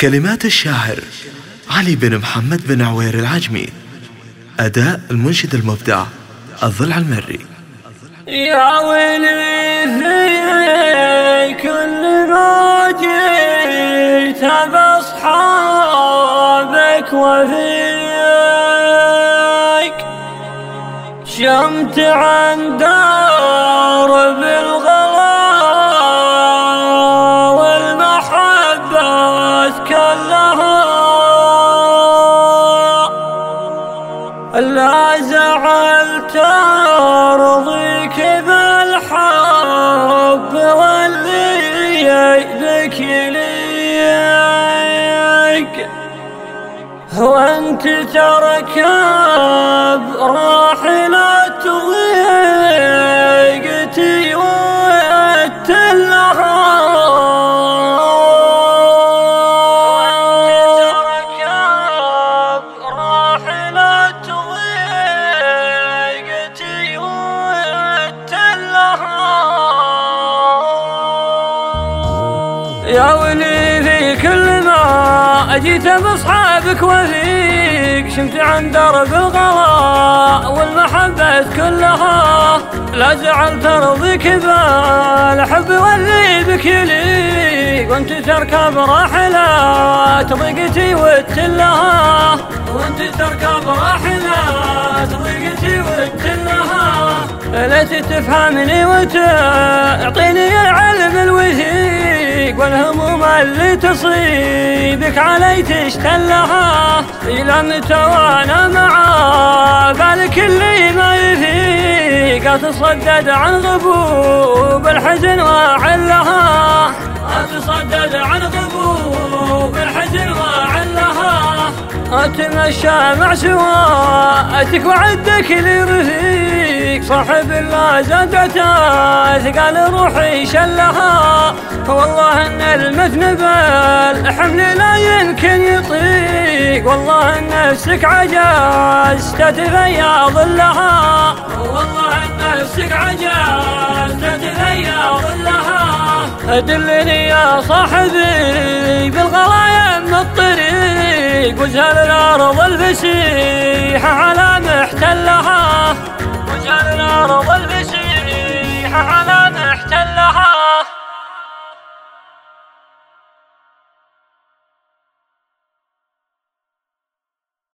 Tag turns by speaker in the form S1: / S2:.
S1: كلمات الشاعر علي بن محمد بن عوير العجمي. أداء المنشد المبدع الضلع المري.
S2: يا ويلي في كل ما جيت بأصحابك وفيك شمت عن درب الغلا والمحبة كلها، لا زعلت أرضيك بالحب واللي يأذيك ليك، وانت تركب راحلة ضيقتي واتلها، يا ولي في كل ما أجيت بأصحابك وفيك شمت عن درب الغلا والمحبة كلها، لا زعلت أرضيك بالحب واللي بك يليق، وانت تركب راحلات ضيقتي وتلها، وانت تركب راحلات ضيقتي وتلها، ليت تفهمني وتعطيني العلم الوثيق، والهموم اللي تصيبك علي تشتلها، إلى متى وانا مع بالك اللي ما يفيق، أتصدد عن غبوب الحزن وعلها، أتصدد عن غبوب الحزن وعلها، أتمشى مع سواتك وعدك لرفيق، صاحب الله زادته ثقال روحي شلها، والله ان المثنى بالحمل لا يمكن يطيق، والله ان نفسك عجزت تتفيا ظلها، والله ان نفسك عجزت تتفيا ظلها، دلني يا صاحبي بالغلا يم الطريق، وجهل الارض الفسيحة على محتلها.